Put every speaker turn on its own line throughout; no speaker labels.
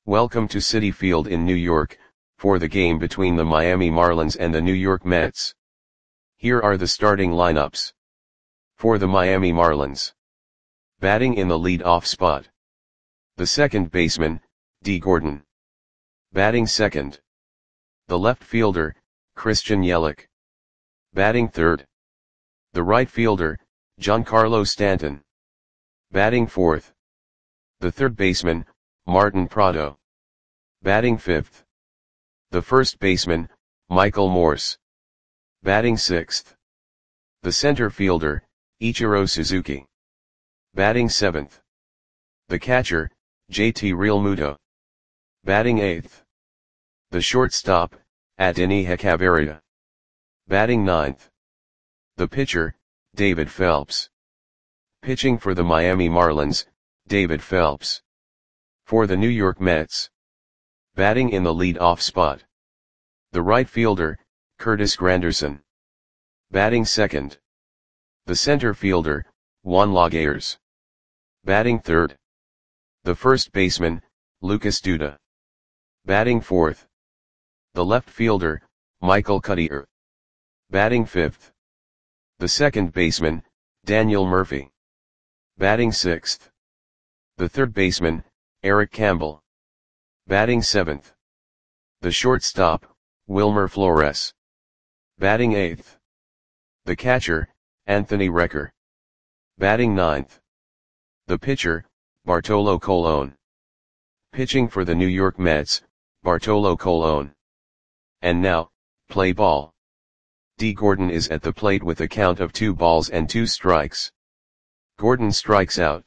Welcome to Citi Field in New York, for the game between the Miami Marlins and the New York Mets. Here are the starting lineups. For the Miami Marlins. Batting in the lead-off spot. The second baseman, Dee Gordon. Batting second. The left fielder, Christian Yelich. Batting third. The right fielder, Giancarlo Stanton. Batting fourth. The third baseman, Martin Prado. Batting fifth. The first baseman, Michael Morse. Batting sixth. The center fielder, Ichiro Suzuki. Batting seventh. The catcher, JT Realmuto. Batting eighth. The shortstop, Adeiny Hechavarria. Batting ninth. The pitcher, David Phelps. Pitching for the Miami Marlins, David Phelps. For the New York Mets. Batting in the lead-off spot. The right fielder, Curtis Granderson. Batting second. The center fielder, Juan Lagares. Batting third. The first baseman, Lucas Duda. Batting fourth. The left fielder, Michael Cuddyer. Batting fifth. The second baseman, Daniel Murphy. Batting sixth. The third baseman, Eric Campbell. Batting seventh. The shortstop, Wilmer Flores. Batting eighth. The catcher, Anthony Recker. Batting ninth. The pitcher, Bartolo Colon. Pitching for the New York Mets, Bartolo Colon. And now, play ball. Dee Gordon is at the plate with a count of 2 balls and 2 strikes. Gordon strikes out.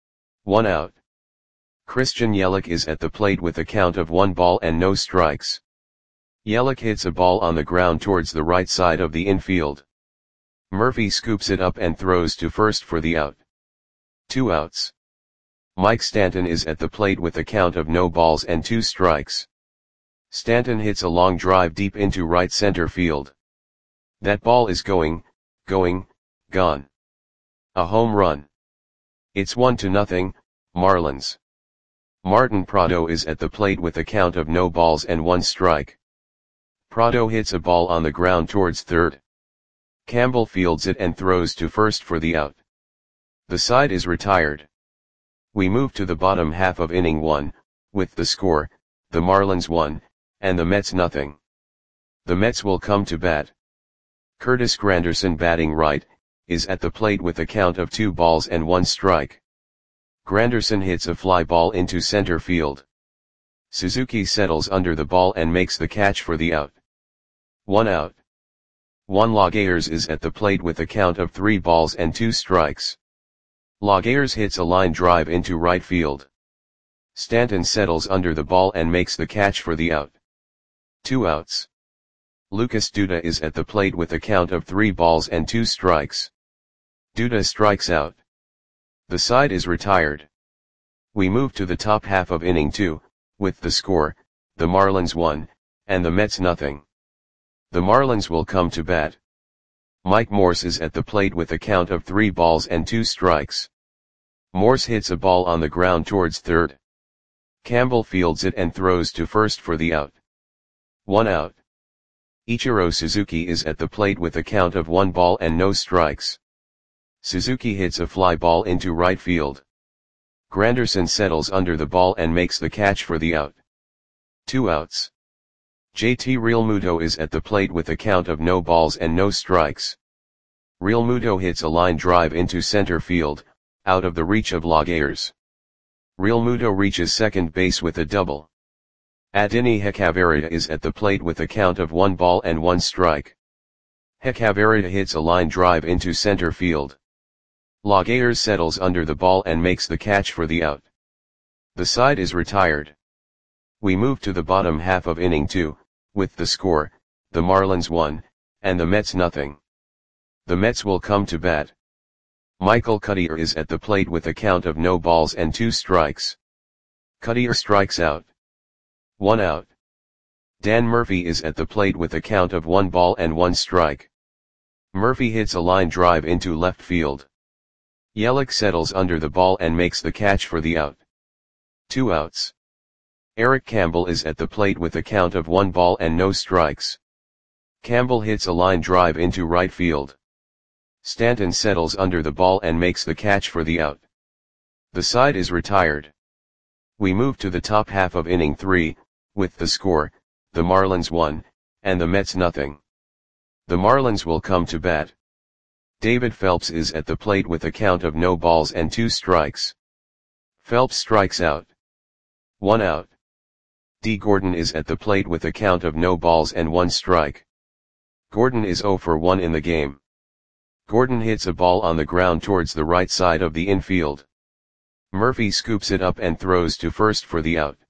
1 out. Christian Yelich is at the plate with a count of 1 ball and no strikes. Yelich hits a ball on the ground towards the right side of the infield. Murphy scoops it up and throws to first for the out. 2 outs. Mike Stanton is at the plate with a count of no balls and 2 strikes. Stanton hits a long drive deep into right center field. That ball is gone. A home run. It's 1-0, Marlins. Martin Prado is at the plate with a count of no balls and 1 strike. Prado hits a ball on the ground towards third. Campbell fields it and throws to first for the out. The side is retired. We move to the bottom half of inning 1, with the score, the Marlins 1, and the Mets nothing. The Mets will come to bat. Curtis Granderson, batting right, is at the plate with a count of 2 balls and 1 strike. Granderson hits a fly ball into center field. Suzuki settles under the ball and makes the catch for the out. 1 out. Juan Lagares is at the plate with a count of 3 balls and 2 strikes. Lagares hits a line drive into right field. Stanton settles under the ball and makes the catch for the out. 2 outs. Lucas Duda is at the plate with a count of 3 balls and 2 strikes. Duda strikes out. The side is retired. We move to the top half of inning 2, with the score, the Marlins 1, and the Mets nothing. The Marlins will come to bat. Mike Morse is at the plate with a count of 3 balls and 2 strikes. Morse hits a ball on the ground towards third. Campbell fields it and throws to first for the out. 1 out. Ichiro Suzuki is at the plate with a count of 1 ball and no strikes. Suzuki hits a fly ball into right field. Granderson settles under the ball and makes the catch for the out. 2 outs. JT Realmuto is at the plate with a count of no balls and no strikes. Realmuto hits a line drive into center field, out of the reach of Lagares. Realmuto reaches second base with a double. Adeiny Hechavarria is at the plate with a count of 1 ball and 1 strike. Hechavarria hits a line drive into center field. Lagares settles under the ball and makes the catch for the out. The side is retired. We move to the bottom half of inning 2, with the score, the Marlins 1, and the Mets nothing. The Mets will come to bat. Michael Cuddyer is at the plate with a count of no balls and 2 strikes. Cuddyer strikes out. 1 out. Dan Murphy is at the plate with a count of 1 ball and 1 strike. Murphy hits a line drive into left field. Yelich settles under the ball and makes the catch for the out. 2 outs. Eric Campbell is at the plate with a count of 1 ball and no strikes. Campbell hits a line drive into right field. Stanton settles under the ball and makes the catch for the out. The side is retired. We move to the top half of inning 3, with the score, the Marlins 1, and the Mets nothing. The Marlins will come to bat. David Phelps is at the plate with a count of no balls and 2 strikes. Phelps strikes out. 1 out. D. Gordon is at the plate with a count of no balls and 1 strike. Gordon is 0 for 1 in the game. Gordon hits a ball on the ground towards the right side of the infield. Murphy scoops it up and throws to first for the out.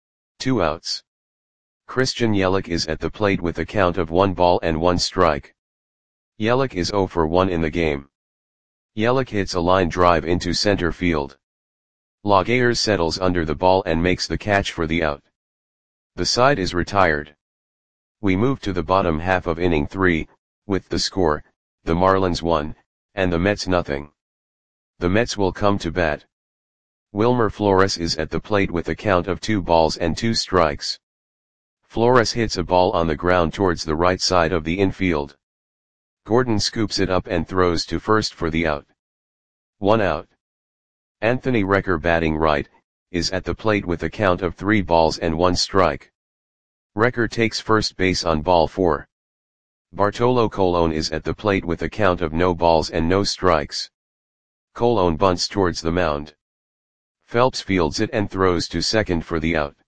2 outs. Christian Yelich is at the plate with a count of 1 ball and 1 strike. Yelich is 0 for 1 in the game. Yelich hits a line drive into center field. Laguerre settles under the ball and makes the catch for the out. The side is retired. We move to the bottom half of inning 3, with the score, the Marlins 1, and the Mets nothing. The Mets will come to bat. Wilmer Flores is at the plate with a count of 2 balls and 2 strikes. Flores hits a ball on the ground towards the right side of the infield. Gordon scoops it up and throws to first for the out. 1 out. Anthony Recker, batting right, is at the plate with a count of 3 balls and 1 strike. Recker takes first base on ball 4. Bartolo Colon is at the plate with a count of no balls and no strikes. Colon bunts towards the mound. Phelps fields it and throws to second for the out.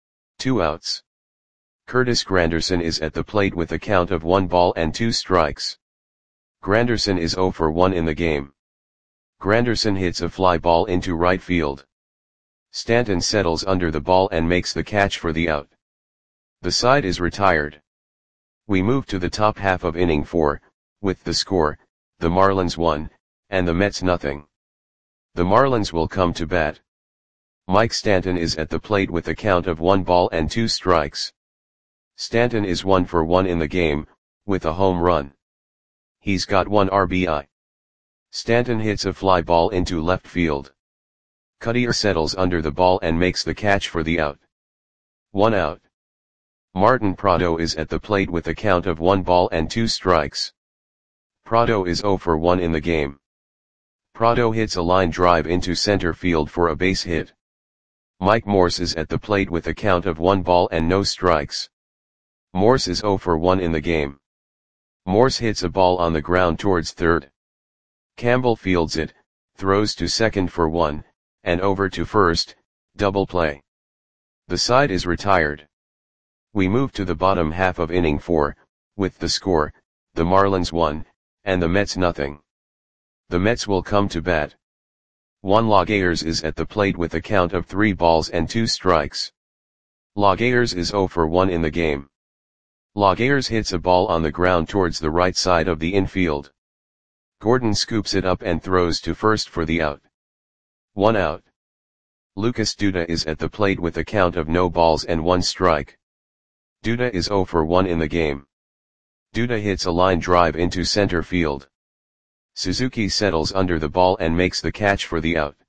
2 outs. Curtis Granderson is at the plate with a count of 1 ball and 2 strikes. Granderson is 0 for 1 in the game. Granderson hits a fly ball into right field. Stanton settles under the ball and makes the catch for the out. The side is retired. We move to the top half of inning 4, with the score, the Marlins 1, and the Mets nothing. The Marlins will come to bat. Mike Stanton is at the plate with a count of 1 ball and 2 strikes. Stanton is 1 for 1 in the game, with a home run. He's got 1 RBI. Stanton hits a fly ball into left field. Cuddyer settles under the ball and makes the catch for the out. 1 out. Martin Prado is at the plate with a count of 1 ball and 2 strikes. Prado is 0 for 1 in the game. Prado hits a line drive into center field for a base hit. Mike Morse is at the plate with a count of 1 ball and no strikes. Morse is 0 for 1 in the game. Morse hits a ball on the ground towards third. Campbell fields it, throws to second for 1, and over to first, double play. The side is retired. We move to the bottom half of inning 4, with the score, the Marlins 1, and the Mets nothing. The Mets will come to bat. Juan Laguerre is at the plate with a count of 3 balls and 2 strikes. Laguerre is 0 for 1 in the game. Laguerre hits a ball on the ground towards the right side of the infield. Gordon scoops it up and throws to first for the out. 1 out. Lucas Duda is at the plate with a count of no balls and 1 strike. Duda is 0 for 1 in the game. Duda hits a line drive into center field. Suzuki settles under the ball and makes the catch for the out.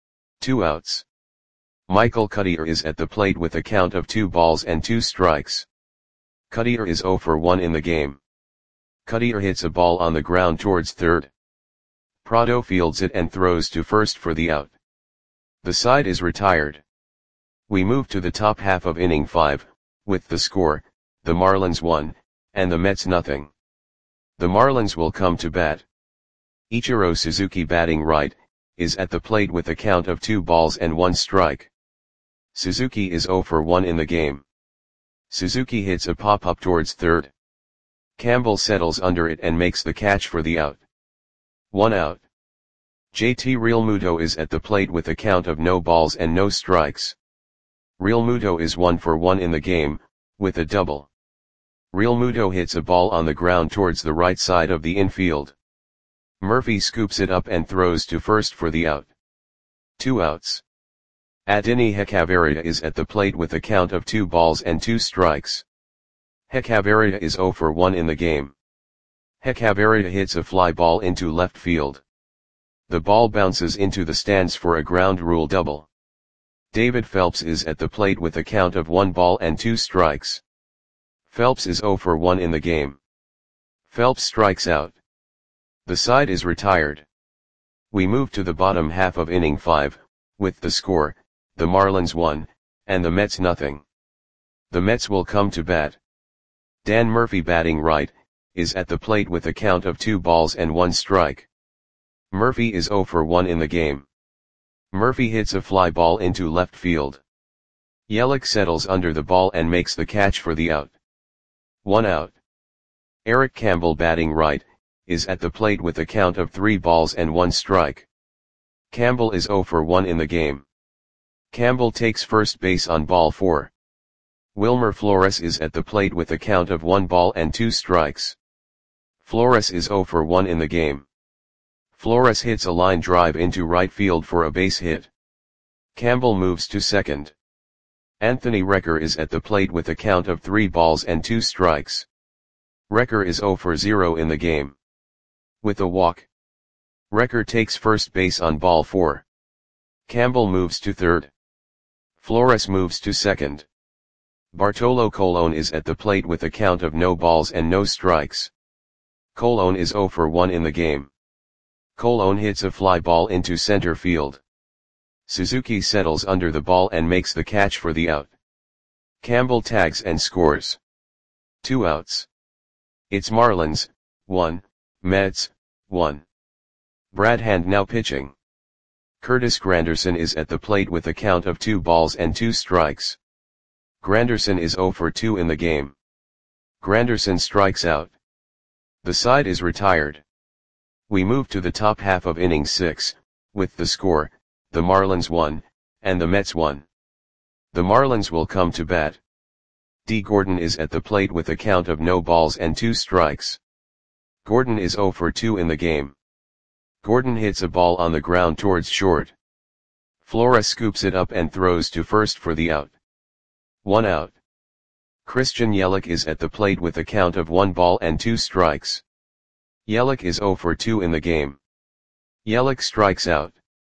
2 outs. Michael Cuddyer is at the plate with a count of 2 balls and 2 strikes. Cuddyer is 0 for 1 in the game. Cuddyer hits a ball on the ground towards third. Prado fields it and throws to first for the out. The side is retired. We move to the top half of inning 5, with the score, the Marlins 1, and the Mets nothing. The Marlins will come to bat. Ichiro Suzuki, batting right, is at the plate with a count of 2 balls and 1 strike. Suzuki is 0 for 1 in the game. Suzuki hits a pop-up towards third. Campbell settles under it and makes the catch for the out. 1 out. JT Realmuto is at the plate with a count of no balls and no strikes. Realmuto is 1 for 1 in the game, with a double. Realmuto hits a ball on the ground towards the right side of the infield. Murphy scoops it up and throws to first for the out. 2 outs. Adeiny Hechavarria is at the plate with a count of 2 balls and 2 strikes. Hechavarria is 0 for 1 in the game. Hechavarria hits a fly ball into left field. The ball bounces into the stands for a ground rule double. David Phelps is at the plate with a count of 1 ball and 2 strikes. Phelps is 0 for 1 in the game. Phelps strikes out. The side is retired. We move to the bottom half of inning 5, with the score, the Marlins 1, and the Mets nothing. The Mets will come to bat. Dan Murphy, batting right, is at the plate with a count of 2 balls and 1 strike. Murphy is 0 for 1 in the game. Murphy hits a fly ball into left field. Yelich settles under the ball and makes the catch for the out. 1 out. Eric Campbell, batting right, is at the plate with a count of 3 balls and 1 strike. Campbell is 0 for 1 in the game. Campbell takes first base on ball 4. Wilmer Flores is at the plate with a count of 1 ball and 2 strikes. Flores is 0 for 1 in the game. Flores hits a line drive into right field for a base hit. Campbell moves to second. Anthony Recker is at the plate with a count of 3 balls and 2 strikes. Recker is 0 for 0 in the game. With a walk, Recker takes first base on ball 4. Campbell moves to third. Flores moves to second. Bartolo Colon is at the plate with a count of no balls and no strikes. Colon is 0 for 1 in the game. Colon hits a fly ball into center field. Suzuki settles under the ball and makes the catch for the out. Campbell tags and scores. 2 outs. It's Marlins, 1, Mets, 1. Brad Hand now pitching. Curtis Granderson is at the plate with a count of 2 balls and 2 strikes. Granderson is 0 for 2 in the game. Granderson strikes out. The side is retired. We move to the top half of inning 6, with the score, the Marlins 1, and the Mets 1. The Marlins will come to bat. D. Gordon is at the plate with a count of no balls and 2 strikes. Gordon is 0 for 2 in the game. Gordon hits a ball on the ground towards short. Flores scoops it up and throws to first for the out. 1 out. Christian Yelich is at the plate with a count of 1 ball and 2 strikes. Yelich is 0 for 2 in the game. Yelich strikes out.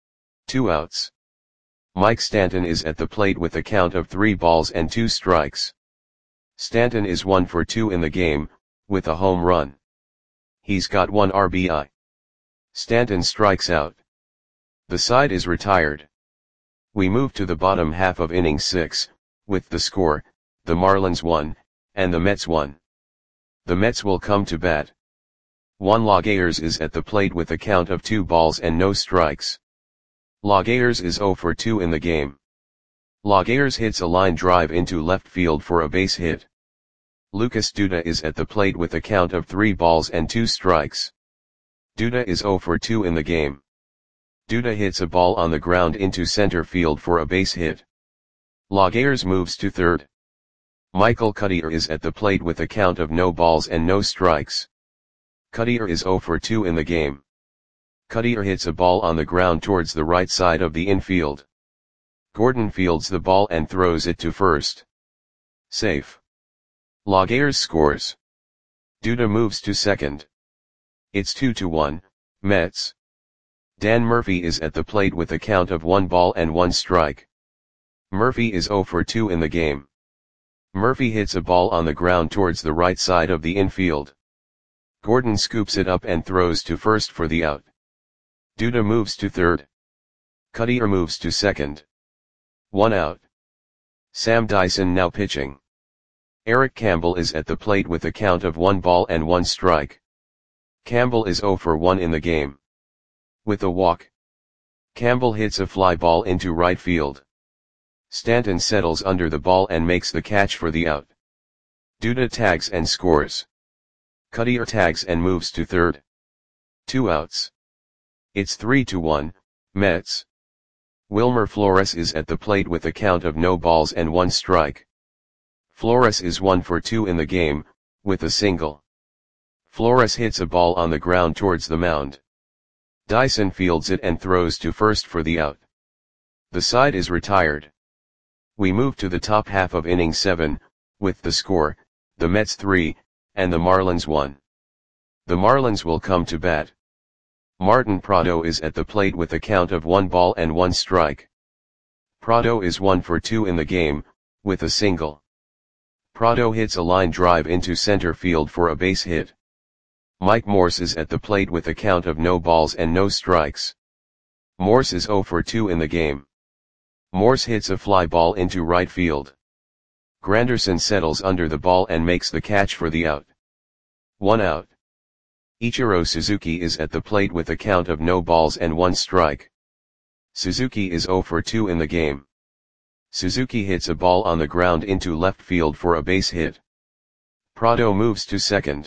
2 outs. Mike Stanton is at the plate with a count of 3 balls and 2 strikes. Stanton is 1 for 2 in the game, with a home run. He's got 1 RBI. Stanton strikes out. The side is retired. We move to the bottom half of inning 6, with the score, the Marlins 1, and the Mets 1. The Mets will come to bat. Juan Lagares is at the plate with a count of 2 balls and no strikes. Lagares is 0 for 2 in the game. Lagares hits a line drive into left field for a base hit. Lucas Duda is at the plate with a count of 3 balls and 2 strikes. Duda is 0 for 2 in the game. Duda hits a ball on the ground into center field for a base hit. Lagares moves to third. Michael Cuddyer is at the plate with a count of no balls and no strikes. Cuddyer is 0 for 2 in the game. Cuddyer hits a ball on the ground towards the right side of the infield. Gordon fields the ball and throws it to first. Safe. Lagares scores. Duda moves to second. It's 2-1, Mets. Dan Murphy is at the plate with a count of 1 ball and 1 strike. Murphy is 0 for 2 in the game. Murphy hits a ball on the ground towards the right side of the infield. Gordon scoops it up and throws to first for the out. Duda moves to third. Cuddyer moves to second. 1 out. Sam Dyson now pitching. Eric Campbell is at the plate with a count of 1 ball and 1 strike. Campbell is 0 for 1 in the game. With a walk, Campbell hits a fly ball into right field. Stanton settles under the ball and makes the catch for the out. Duda tags and scores. Cuddyer tags and moves to third. 2 outs. It's 3-1, Mets. Wilmer Flores is at the plate with a count of no balls and 1 strike. Flores is 1 for 2 in the game, with a single. Flores hits a ball on the ground towards the mound. Dyson fields it and throws to first for the out. The side is retired. We move to the top half of inning 7, with the score, the Mets 3, and the Marlins 1. The Marlins will come to bat. Martin Prado is at the plate with a count of 1 ball and 1 strike. Prado is 1 for 2 in the game, with a single. Prado hits a line drive into center field for a base hit. Mike Morse is at the plate with a count of no balls and no strikes. Morse is 0 for 2 in the game. Morse hits a fly ball into right field. Granderson settles under the ball and makes the catch for the out. 1 out. Ichiro Suzuki is at the plate with a count of no balls and 1 strike. Suzuki is 0 for 2 in the game. Suzuki hits a ball on the ground into left field for a base hit. Prado moves to second.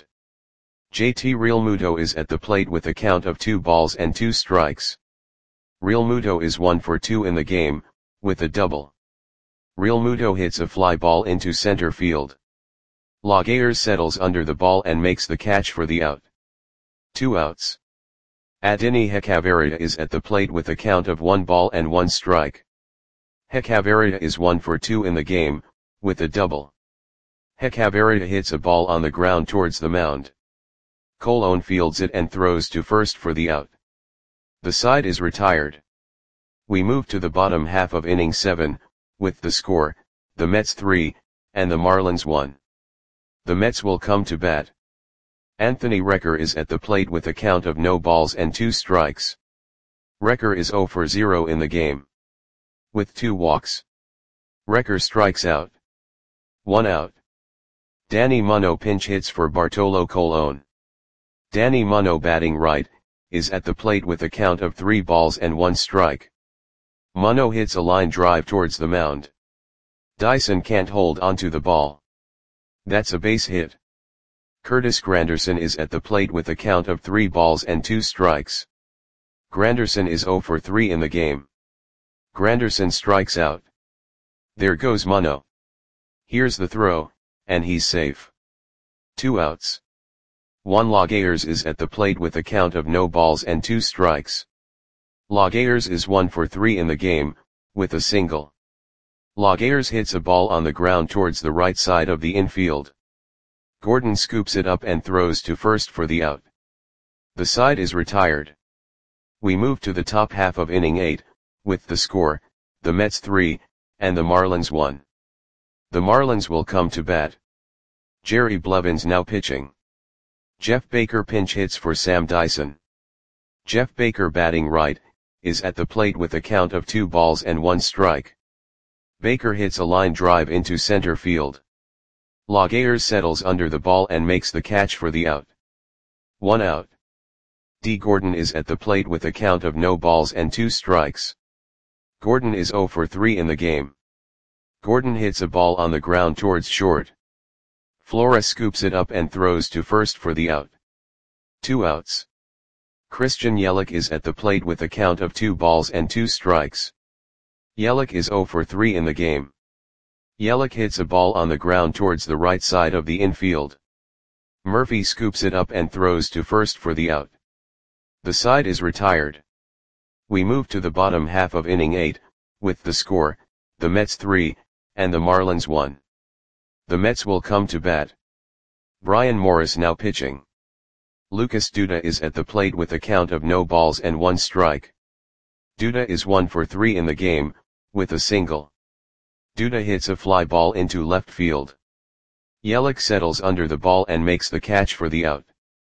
JT Realmuto is at the plate with a count of 2 balls and 2 strikes. Realmuto is 1 for 2 in the game, with a double. Realmuto hits a fly ball into center field. Laguerre settles under the ball and makes the catch for the out. 2 outs. Adeiny Hechavarria is at the plate with a count of 1 ball and 1 strike. Hechavarria is 1 for 2 in the game, with a double. Hechavarria hits a ball on the ground towards the mound. Colon fields it and throws to first for the out. The side is retired. We move to the bottom half of inning 7, with the score, the Mets 3, and the Marlins 1. The Mets will come to bat. Anthony Recker is at the plate with a count of no balls and 2 strikes. Recker is 0 for 0 in the game. With 2 walks. Recker strikes out. 1 out. Danny Muno pinch hits for Bartolo Colon. Danny Muno, batting right, is at the plate with a count of 3 balls and 1 strike. Muno hits a line drive towards the mound. Dyson can't hold onto the ball. That's a base hit. Curtis Granderson is at the plate with a count of 3 balls and 2 strikes. Granderson is 0 for 3 in the game. Granderson strikes out. There goes Muno. Here's the throw, and he's safe. 2 outs. Juan Laguerre is at the plate with a count of no balls and 2 strikes. Laguerre is 1 for 3 in the game, with a single. Laguerre hits a ball on the ground towards the right side of the infield. Gordon scoops it up and throws to first for the out. The side is retired. We move to the top half of inning 8, with the score, the Mets 3, and the Marlins 1. The Marlins will come to bat. Jerry Blevins now pitching. Jeff Baker pinch hits for Sam Dyson. Jeff Baker, batting right, is at the plate with a count of 2 balls and 1 strike. Baker hits a line drive into center field. Laguerre settles under the ball and makes the catch for the out. 1 out. D. Gordon is at the plate with a count of no balls and 2 strikes. Gordon is 0 for 3 in the game. Gordon hits a ball on the ground towards short. Flores scoops it up and throws to first for the out. 2 outs. Christian Yelich is at the plate with a count of 2 balls and 2 strikes. Yelich is 0 for 3 in the game. Yelich hits a ball on the ground towards the right side of the infield. Murphy scoops it up and throws to first for the out. The side is retired. We move to the bottom half of inning 8, with the score, the Mets 3, and the Marlins 1. The Mets will come to bat. Brian Morris now pitching. Lucas Duda is at the plate with a count of no balls and 1 strike. Duda is 1 for 3 in the game, with a single. Duda hits a fly ball into left field. Yelich settles under the ball and makes the catch for the out.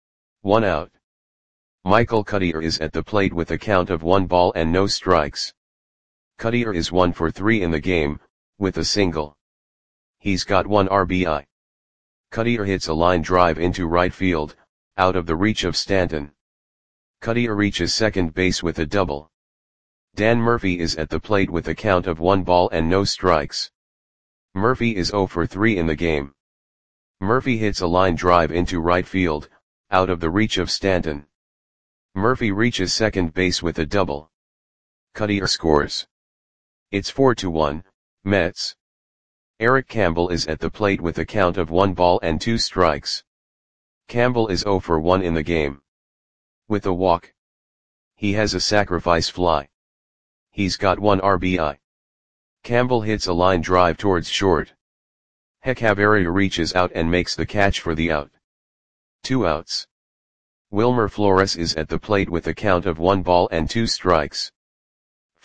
1 out. Michael Cuddyer is at the plate with a count of 1 ball and no strikes. Cuddyer is 1 for 3 in the game, with a single. He's got 1 RBI. Cuddyer hits a line drive into right field, out of the reach of Stanton. Cuddyer reaches second base with a double. Dan Murphy is at the plate with a count of 1 ball and no strikes. Murphy is 0 for 3 in the game. Murphy hits a line drive into right field, out of the reach of Stanton. Murphy reaches second base with a double. Cuddyer scores. It's 4-1, Mets. Eric Campbell is at the plate with a count of 1 ball and 2 strikes. Campbell is 0 for 1 in the game. With a walk. He has a sacrifice fly. He's got 1 RBI. Campbell hits a line drive towards short. Hechavarria reaches out and makes the catch for the out. 2 outs. Wilmer Flores is at the plate with a count of 1 ball and 2 strikes.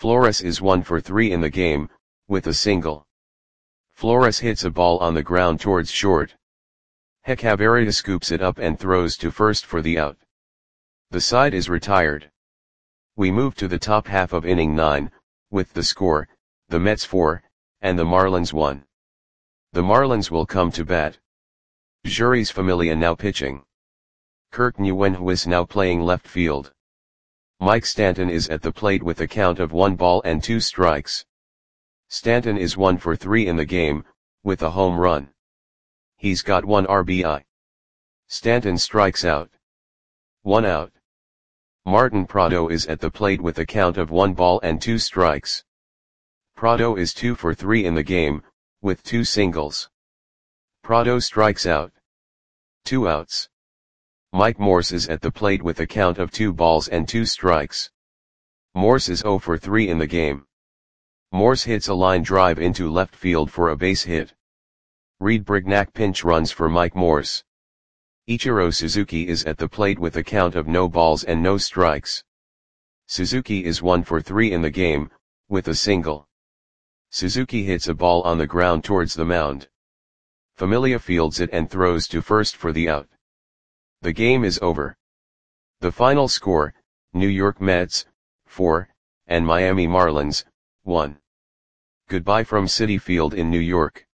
Flores is 1 for 3 in the game, with a single. Flores hits a ball on the ground towards short. Hechavarria scoops it up and throws to first for the out. The side is retired. We move to the top half of inning 9, with the score, the Mets 4, and the Marlins 1. The Marlins will come to bat. Jeurys Familia now pitching. Kirk Nguyenhuis now playing left field. Mike Stanton is at the plate with a count of 1 ball and 2 strikes. Stanton is 1 for 3 in the game, with a home run. He's got 1 RBI. Stanton strikes out. 1 out. Martin Prado is at the plate with a count of 1 ball and 2 strikes. Prado is 2 for 3 in the game, with 2 singles. Prado strikes out. 2 outs. Mike Morse is at the plate with a count of 2 balls and 2 strikes. Morse is 0 for 3 in the game. Morse hits a line drive into left field for a base hit. Reed Brignac pinch runs for Mike Morse. Ichiro Suzuki is at the plate with a count of no balls and no strikes. Suzuki is 1 for 3 in the game, with a single. Suzuki hits a ball on the ground towards the mound. Familia fields it and throws to first for the out. The game is over. The final score, New York Mets, 4, and Miami Marlins, 1. Goodbye from Citi Field in New York.